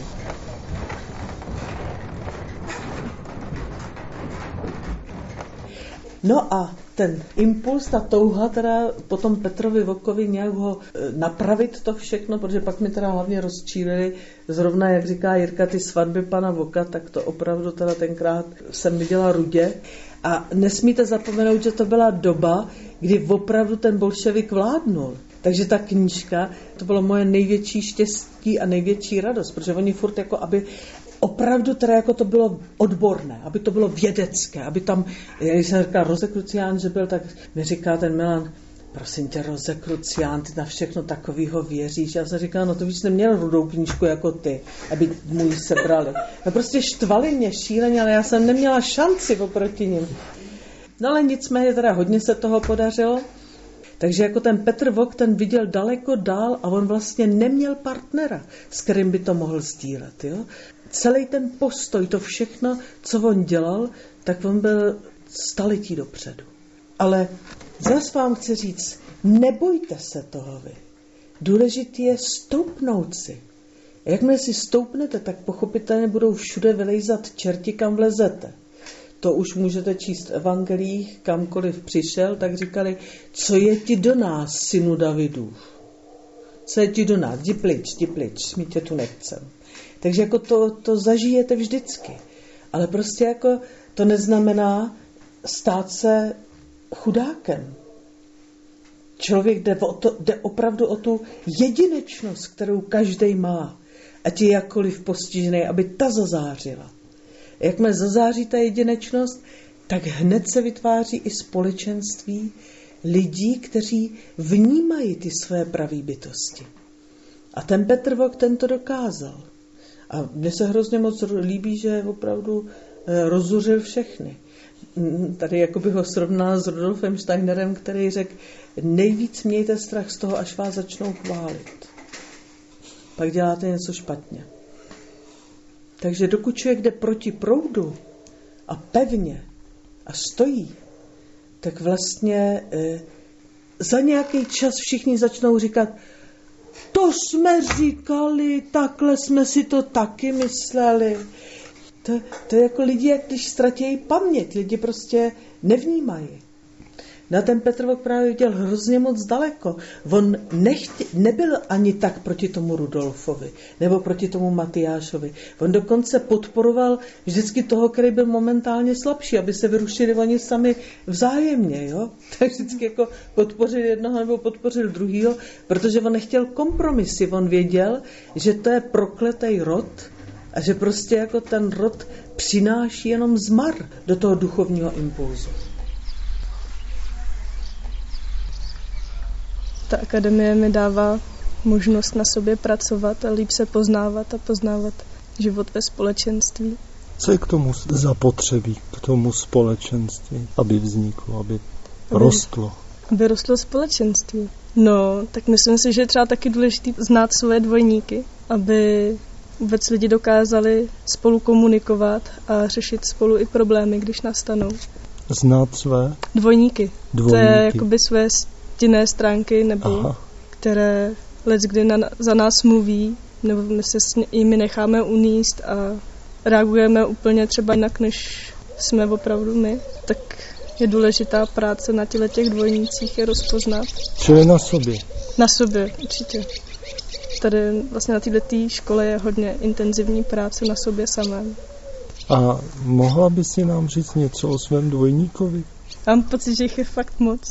No a ten impuls, ta touha teda potom Petrovi Vokovi nějak ho napravit to všechno, protože pak mi teda hlavně rozčílili, zrovna jak říká Jirka, ty svatby pana Voka, tak to opravdu teda tenkrát jsem viděla rudě. A nesmíte zapomenout, že to byla doba, kdy opravdu ten bolševik vládnul. Takže ta knížka, to bylo moje největší štěstí a největší radost, protože oni furt jako, aby opravdu teda jako to bylo odborné, aby to bylo vědecké, aby tam, když jsem říkal Rosecrucián, že byl, tak mi říká ten Milan, prosím tě, Rosecrucián, ty na všechno takovýho věříš. Já jsem říkala, no to víš, neměl rudou knížku jako ty, aby můj sebrali. No prostě štvali mě šíleně, ale já jsem neměla šanci oproti nim. No ale nicméně teda hodně se toho podařilo. Takže jako ten Petr Vok, ten viděl daleko dál a on vlastně neměl partnera, s kterým by to mohl sdílet. Jo? Celý ten postoj, to všechno, co on dělal, tak on byl staletí dopředu. Ale zase vám chci říct, nebojte se toho vy. Důležitý je stoupnout si. Jakmile si stoupnete, tak pochopitelně budou všude vylejzat čerti, kam vlezete. To už můžete číst v evangelích, kamkoliv přišel, tak říkali, co je ti do nás, synu Davidův? Co je ti do nás? Jdi pryč, jdi pryč, my tě tu nechcem. Takže jako to, to zažijete vždycky. Ale prostě jako to neznamená stát se chudákem. Člověk jde, o to, jde opravdu o tu jedinečnost, kterou každý má. Ať je jakkoliv postižený, aby ta zazářila. Jakmile zazáří ta jedinečnost, tak hned se vytváří i společenství lidí, kteří vnímají ty své pravé bytosti. A ten Petr Vok ten to dokázal. A mně se hrozně moc líbí, že opravdu rozuřil všechny. Tady jako bych ho srovnal s Rudolfem Steinerem, který řekl, nejvíc mějte strach z toho, až vás začnou chválit. Pak děláte něco špatně. Takže dokud člověk jde proti proudu a pevně a stojí, tak vlastně e, za nějaký čas všichni začnou říkat, to jsme říkali, takhle jsme si to taky mysleli. To, to je jako lidi, jak když ztratějí paměť, lidi prostě nevnímají. Na ten Petr Vok právě viděl hrozně moc daleko. On nechtě, nebyl ani tak proti tomu Rudolfovi nebo proti tomu Matyášovi. On dokonce podporoval vždycky toho, který byl momentálně slabší, aby se vyrušili oni sami vzájemně. Jo? Tak vždycky jako podpořil jednoho nebo podpořil druhýho, protože on nechtěl kompromisy. On věděl, že to je prokletý rod a že prostě jako ten rod přináší jenom zmar do toho duchovního impulzu. Ta akademie mi dává možnost na sobě pracovat a líp se poznávat a poznávat život ve společenství. Co je k tomu zapotřebí, k tomu společenství, aby vzniklo, aby, aby rostlo? Aby rostlo společenství. No, tak myslím si, že je třeba taky důležité znát svoje dvojníky, aby vůbec lidi dokázali spolu komunikovat a řešit spolu i problémy, když nastanou. Znát své? Dvojníky. Dvojníky. To je jakoby své stinné stránky, nebo Aha. které leckdy na, za nás mluví, nebo my se s nimi necháme uníst a reagujeme úplně třeba jinak, než jsme opravdu my. Tak je důležitá práce na těle těch dvojnících je rozpoznat. Čili na sobě? Na sobě, určitě. tady vlastně na této škole je hodně intenzivní práce na sobě samém. A mohla by si nám říct něco o svém dvojníkovi? Mám pocit, že jich je fakt moc.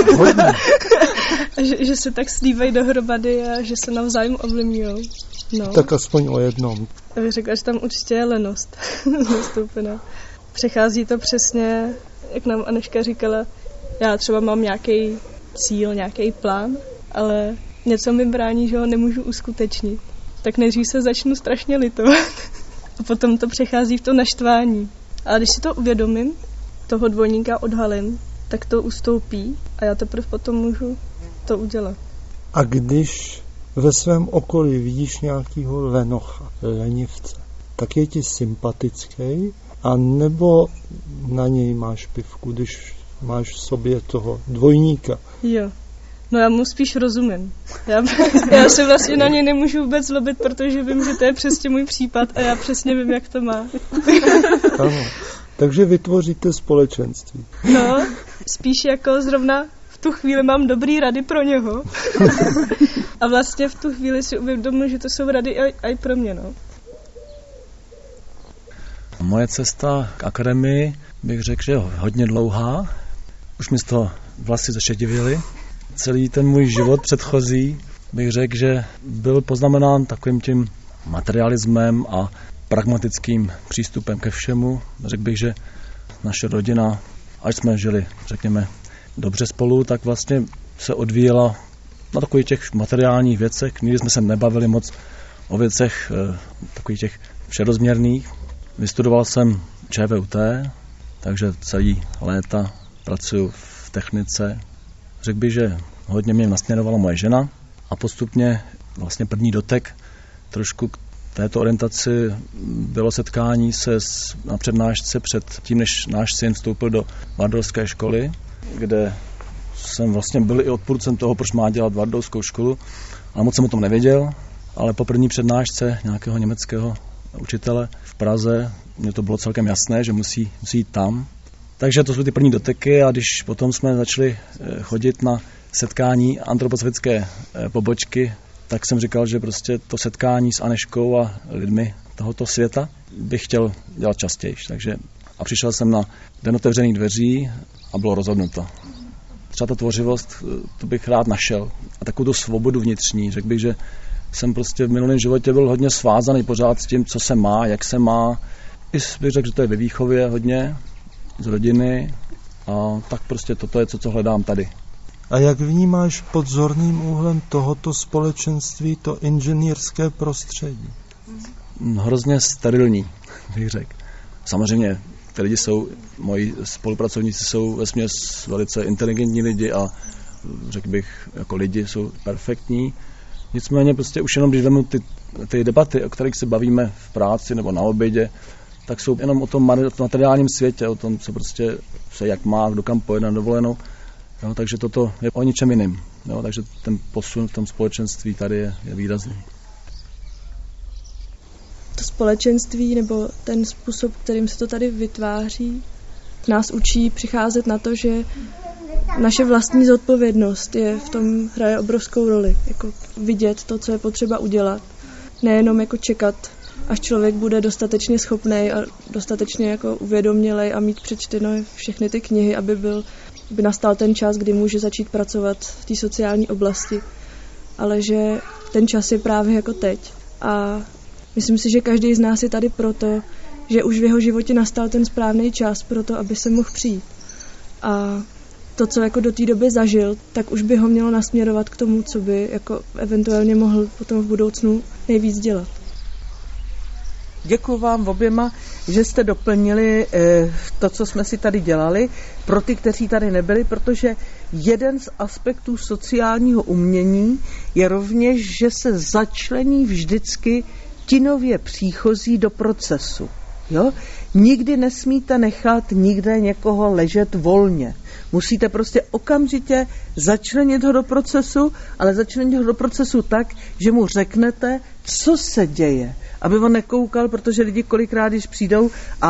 že, že se tak slívají dohromady a že se navzájem ovlivňujou. No. Tak aspoň o jednom. Já bych řekla, že tam určitě je lenost zastoupená. Přechází to přesně, jak nám Anežka říkala, já třeba mám nějaký cíl, nějaký plán, ale něco mi brání, že ho nemůžu uskutečnit. Tak nejdřív se začnu strašně litovat a potom to přechází v to naštvání. Ale když si to uvědomím, toho dvojníka odhalím, tak to ustoupí a já teprve potom můžu to udělat. A když ve svém okolí vidíš nějakýho lenocha, lenivce, tak je ti sympatický, a nebo na něj máš pivku, když máš v sobě toho dvojníka? Jo. No já mu spíš rozumím. Já, já se vlastně na něj nemůžu vůbec zlobit, protože vím, že to je přesně můj případ a já přesně vím, jak to má. Ano. Takže vytvoříte společenství. No, spíš jako zrovna v tu chvíli mám dobrý rady pro něho. A vlastně v tu chvíli si uvědomuji, že to jsou rady i pro mě, no. Moje cesta k akademii bych řekl, že je hodně dlouhá. Už mi z toho vlasy zašedivily. Celý ten můj život předchozí bych řekl, že byl poznamenán takovým tím materialismem a pragmatickým přístupem ke všemu. Řekl bych, že naše rodina, ať jsme žili, řekněme, dobře spolu, tak vlastně se odvíjela na takových těch materiálních věcech. Nikdy jsme se nebavili moc o věcech takových těch všerozměrných. Vystudoval jsem ČVUT, takže celý léta pracuji v technice. Řekl bych, že hodně mě nasměrovala moje žena a postupně vlastně první dotek trošku k této orientaci bylo setkání se na přednášce před tím, než náš syn vstoupil do Waldorfské školy, kde jsem vlastně byl i odpůrcem toho, proč má dělat Waldorfskou školu, ale moc jsem o tom nevěděl, ale po první přednášce nějakého německého učitele v Praze mně to bylo celkem jasné, že musí, musí jít tam. Takže to jsou ty první doteky a když potom jsme začali chodit na setkání antroposofické pobočky, tak jsem říkal, že prostě to setkání s Anežkou a lidmi tohoto světa bych chtěl dělat častěji. Takže a přišel jsem na den otevřených dveří a bylo rozhodnuto. Třeba ta tvořivost, to bych rád našel. A takovou tu svobodu vnitřní. Řekl bych, že jsem prostě v minulém životě byl hodně svázaný pořád s tím, co se má, jak se má. I bych řekl, že to je ve výchově hodně, z rodiny. A tak prostě toto je to, co hledám tady. A jak vnímáš pod zorným úhlem tohoto společenství to inženýrské prostředí? Hrozně sterilní, bych řekl. Samozřejmě, ty lidi jsou, moji spolupracovníci jsou vesměs velice inteligentní lidi a řekl bych, jako lidi jsou perfektní. Nicméně prostě už jenom, když jdeme ty, ty debaty, o kterých se bavíme v práci nebo na obědě, tak jsou jenom o tom materiálním světě, o tom, co prostě se jak má, kdo kam pojede na dovolenou. Jo, takže toto je o ničem jiným. Jo, takže ten posun v tom společenství tady je, je výrazný. To společenství nebo ten způsob, kterým se to tady vytváří, nás učí přicházet na to, že naše vlastní zodpovědnost je v tom hraje obrovskou roli. Jako vidět to, co je potřeba udělat. Nejenom jako čekat, až člověk bude dostatečně schopný a dostatečně jako uvědomělej a mít přečteno všechny ty knihy, aby byl by nastal ten čas, kdy může začít pracovat v té sociální oblasti. Ale že ten čas je právě jako teď. A myslím si, že každý z nás je tady proto, že už v jeho životě nastal ten správný čas pro to, aby se mohl přijít. A to, co jako do té doby zažil, tak už by ho mělo nasměrovat k tomu, co by jako eventuálně mohl potom v budoucnu nejvíc dělat. Děkuji vám oběma, že jste doplnili to, co jsme si tady dělali, pro ty, kteří tady nebyli, protože jeden z aspektů sociálního umění je rovněž, že se začlení vždycky ti nově příchozí do procesu. Jo? Nikdy nesmíte nechat nikde někoho ležet volně. Musíte prostě okamžitě začlenit ho do procesu, ale začlenit ho do procesu tak, že mu řeknete, co se děje, aby on nekoukal, protože lidi kolikrát, když přijdou a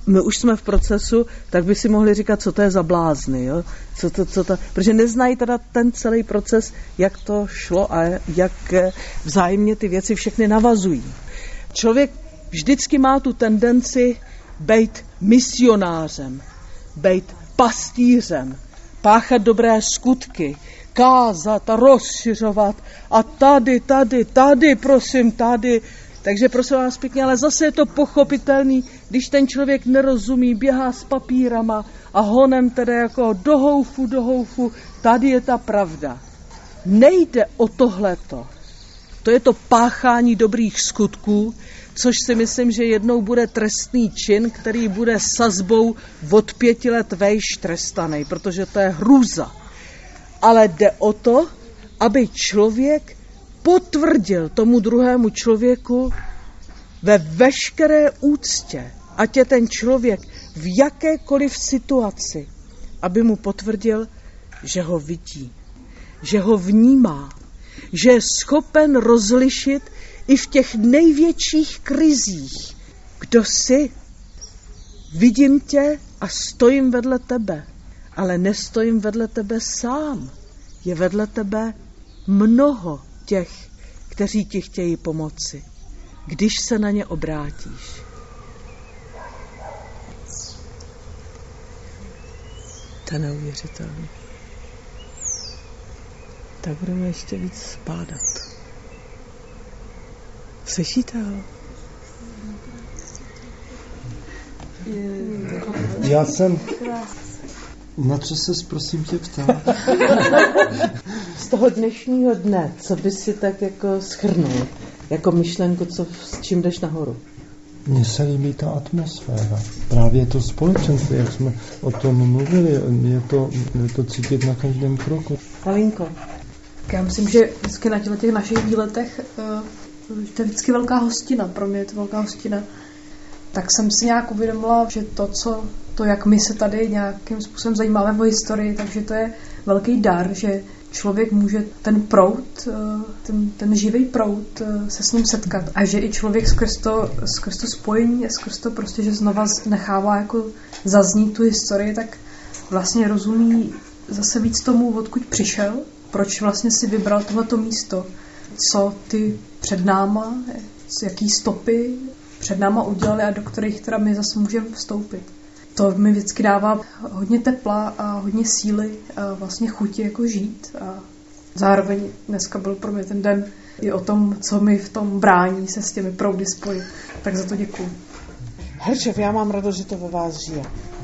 my už jsme v procesu, tak by si mohli říkat, co to je za blázny, jo? Co to, co to, protože neznají teda ten celý proces, jak to šlo a jak vzájemně ty věci všechny navazují. Člověk vždycky má tu tendenci být misionářem, být pastýřem, páchat dobré skutky, kázat a rozšiřovat a tady, tady, tady, prosím, tady. Takže prosím vás pěkně, ale zase je to pochopitelný, když ten člověk nerozumí, běhá s papírama a honem tedy jako do houfu, do houfu, tady je ta pravda. Nejde o tohleto. To je to páchání dobrých skutků, což si myslím, že jednou bude trestný čin, který bude sazbou od pěti let vejš trestaný, protože to je hrůza. Ale jde o to, aby člověk potvrdil tomu druhému člověku ve veškeré úctě, ať je ten člověk v jakékoliv situaci, aby mu potvrdil, že ho vidí, že ho vnímá, že je schopen rozlišit i v těch největších krizích. Kdo jsi? Vidím tě a stojím vedle tebe, ale nestojím vedle tebe sám. Je vedle tebe mnoho těch, kteří ti chtějí pomoci, když se na ně obrátíš. To je neuvěřitelné. Tak budeme ještě víc spádat. Slyšíte ho? Já jsem... Na co ses prosím tě ptal? Z toho dnešního dne, co by si tak jako shrnul, jako myšlenku, co, s čím jdeš nahoru? Mně se líbí ta atmosféra. Právě to společenství, jak jsme o tom mluvili, je to, je to cítit na každém kroku. Halinko. Já myslím, že vždycky na těle těch našich výletech to je vždycky velká hostina. Pro mě je to velká hostina. Tak jsem si nějak uvědomila, že to, co, to, jak my se tady nějakým způsobem zajímáme o historii, takže to je velký dar, že člověk může ten proud, ten, ten živý proud se s ním setkat a že i člověk skrz to, skrz to spojení, skrz to prostě, že znova nechává jako zaznít tu historii, tak vlastně rozumí zase víc tomu, odkud přišel, proč vlastně si vybral tohleto místo, co ty před náma, jaký stopy před náma udělali a do kterých teda my zase můžeme vstoupit. To mi vždycky dává hodně tepla a hodně síly a vlastně chuti jako žít. A zároveň dneska byl pro mě ten den i o tom, co mi v tom brání se s těmi proudy spojit. Tak za to děkuju. Herčev, já mám radost, že to ve vás žije.